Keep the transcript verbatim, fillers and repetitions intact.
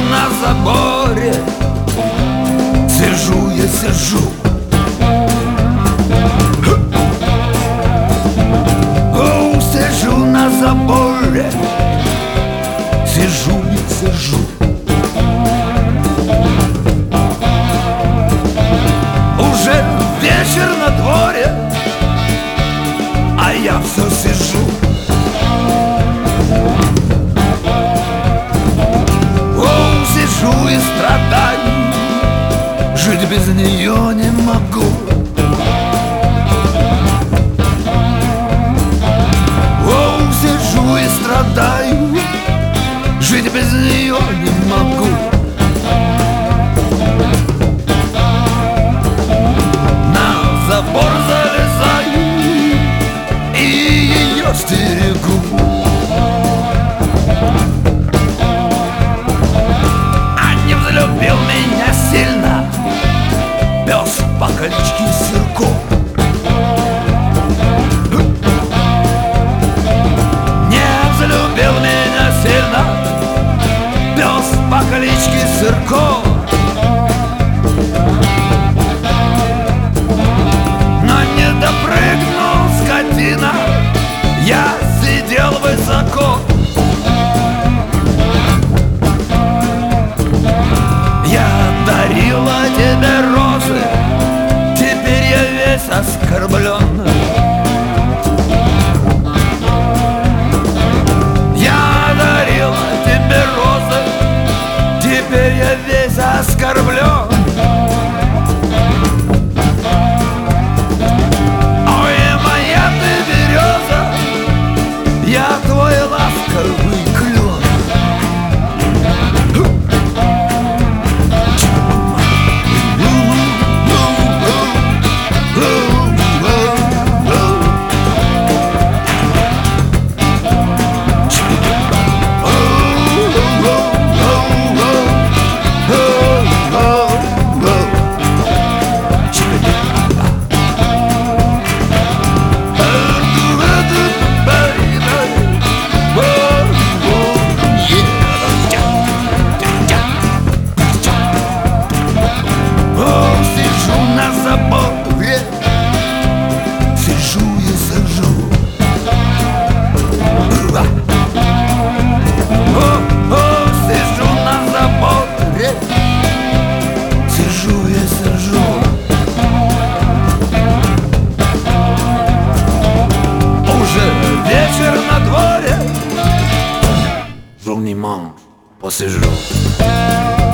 на заборе, сижу я, сижу. О, сижу на заборе, сижу и сижу. Уже вечер на дворе, а я все сижу. О, сижу и страдаю, жить без нее не могу. О, сижу и страдаю, жить без нее не могу. На забор залезаю и ее стерегу. А не взлюбил меня сильно пес по кличке Сырко. Не взлюбил меня сильно пес по кличке Сырко. Но не допрыгнул, скотина, я сидел высоко. Я дарила тебе розы, теперь я весь оскорблен. Я дарила тебе розы, теперь я весь оскорблен. Ой, моя ты береза, я твой ласковый клен. Вечер на дворе, журниман посижу.